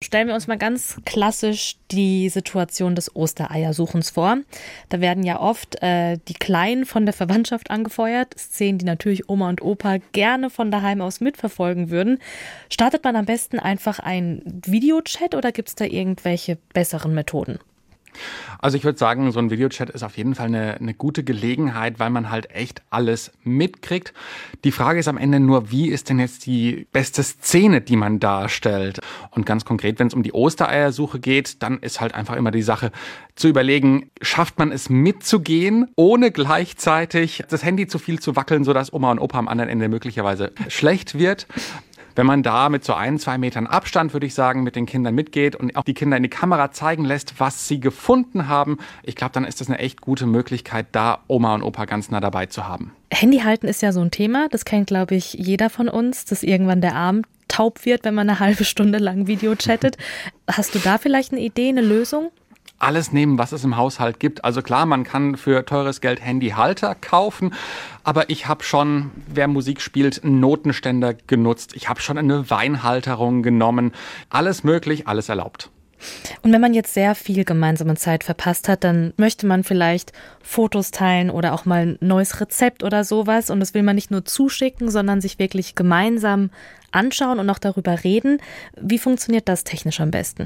stellen wir uns mal ganz klassisch die Situation des Ostereiersuchens vor. Da werden ja oft die Kleinen von der Verwandtschaft angefeuert. Szenen, die natürlich Oma und Opa gerne von daheim aus mitverfolgen würden. Startet man am besten einfach einen Videochat oder gibt es da irgendwelche besseren Methoden? Also ich würde sagen, so ein Videochat ist auf jeden Fall eine gute Gelegenheit, weil man halt echt alles mitkriegt. Die Frage ist am Ende nur, wie ist denn jetzt die beste Szene, die man darstellt? Und ganz konkret, wenn es um die Ostereiersuche geht, dann ist halt einfach immer die Sache zu überlegen, schafft man es mitzugehen, ohne gleichzeitig das Handy zu viel zu wackeln, sodass Oma und Opa am anderen Ende möglicherweise schlecht wird. Wenn man da mit so 1-2 Metern Abstand, würde ich sagen, mit den Kindern mitgeht und auch die Kinder in die Kamera zeigen lässt, was sie gefunden haben, ich glaube, dann ist das eine echt gute Möglichkeit, da Oma und Opa ganz nah dabei zu haben. Handy halten ist ja so ein Thema, das kennt, glaube ich, jeder von uns, dass irgendwann der Arm taub wird, wenn man eine halbe Stunde lang Video chattet. Hast du da vielleicht eine Idee, eine Lösung? Alles nehmen, was es im Haushalt gibt. Also klar, man kann für teures Geld Handyhalter kaufen, aber ich habe schon, wer Musik spielt, einen Notenständer genutzt. Ich habe schon eine Weinhalterung genommen. Alles möglich, alles erlaubt. Und wenn man jetzt sehr viel gemeinsame Zeit verpasst hat, dann möchte man vielleicht Fotos teilen oder auch mal ein neues Rezept oder sowas. Und das will man nicht nur zuschicken, sondern sich wirklich gemeinsam anschauen und auch darüber reden. Wie funktioniert das technisch am besten?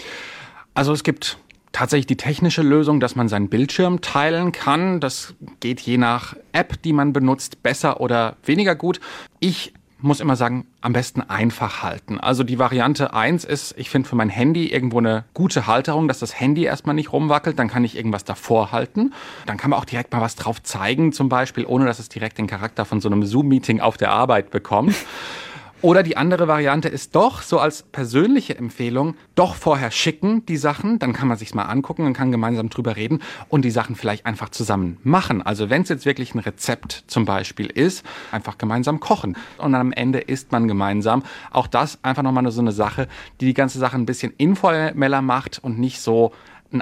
Also es gibt tatsächlich die technische Lösung, dass man seinen Bildschirm teilen kann. Das geht je nach App, die man benutzt, besser oder weniger gut. Ich muss immer sagen, am besten einfach halten. Also die Variante 1 ist, ich finde für mein Handy irgendwo eine gute Halterung, dass das Handy erstmal nicht rumwackelt. Dann kann ich irgendwas davor halten. Dann kann man auch direkt mal was drauf zeigen, zum Beispiel, ohne dass es direkt den Charakter von so einem Zoom-Meeting auf der Arbeit bekommt. Oder die andere Variante ist doch, so als persönliche Empfehlung, doch vorher schicken die Sachen, dann kann man sich's mal angucken und kann gemeinsam drüber reden und die Sachen vielleicht einfach zusammen machen. Also wenn es jetzt wirklich ein Rezept zum Beispiel ist, einfach gemeinsam kochen und am Ende isst man gemeinsam. Auch das einfach nochmal so eine Sache, die die ganze Sache ein bisschen informeller macht und nicht so ein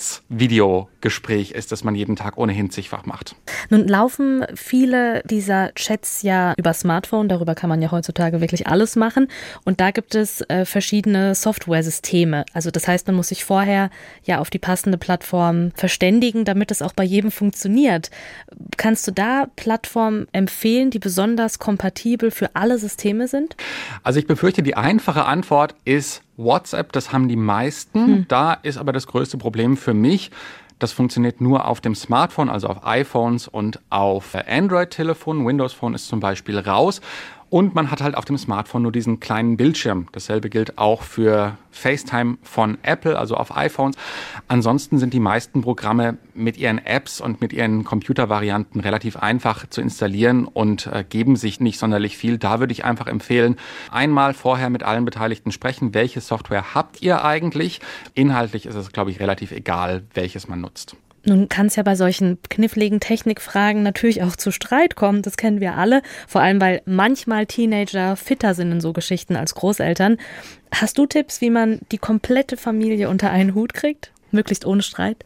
Arbeitsvideogespräch ist, das man jeden Tag ohnehin zigfach macht. Nun laufen viele dieser Chats ja über Smartphone, darüber kann man ja heutzutage wirklich alles machen und da gibt es verschiedene Software-Systeme. Also das heißt, man muss sich vorher ja auf die passende Plattform verständigen, damit es auch bei jedem funktioniert. Kannst du da Plattformen empfehlen, die besonders kompatibel für alle Systeme sind? Also ich befürchte, die einfache Antwort ist WhatsApp, das haben die meisten. Da ist aber das größte Problem für mich, das funktioniert nur auf dem Smartphone, also auf iPhones und auf Android-Telefonen. Windows Phone ist zum Beispiel raus. Und man hat halt auf dem Smartphone nur diesen kleinen Bildschirm. Dasselbe gilt auch für FaceTime von Apple, also auf iPhones. Ansonsten sind die meisten Programme mit ihren Apps und mit ihren Computervarianten relativ einfach zu installieren und geben sich nicht sonderlich viel. Da würde ich einfach empfehlen, einmal vorher mit allen Beteiligten sprechen, welche Software habt ihr eigentlich? Inhaltlich ist es, glaube ich, relativ egal, welches man nutzt. Nun kann es ja bei solchen kniffligen Technikfragen natürlich auch zu Streit kommen, das kennen wir alle, vor allem weil manchmal Teenager fitter sind in so Geschichten als Großeltern. Hast du Tipps, wie man die komplette Familie unter einen Hut kriegt, möglichst ohne Streit?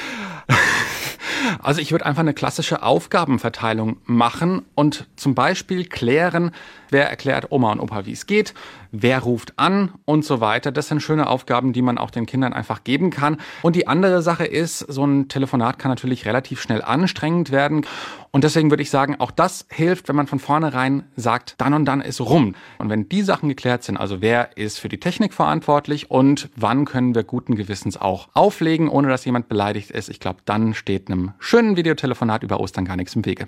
Also ich würde einfach eine klassische Aufgabenverteilung machen und zum Beispiel klären, wer erklärt Oma und Opa, wie es geht, wer ruft an und so weiter. Das sind schöne Aufgaben, die man auch den Kindern einfach geben kann. Und die andere Sache ist, so ein Telefonat kann natürlich relativ schnell anstrengend werden. Und deswegen würde ich sagen, auch das hilft, wenn man von vornherein sagt, dann und dann ist rum. Und wenn die Sachen geklärt sind, also wer ist für die Technik verantwortlich und wann können wir guten Gewissens auch auflegen, ohne dass jemand beleidigt ist, ich glaube, dann steht einem schönen Videotelefonat über Ostern gar nichts im Wege.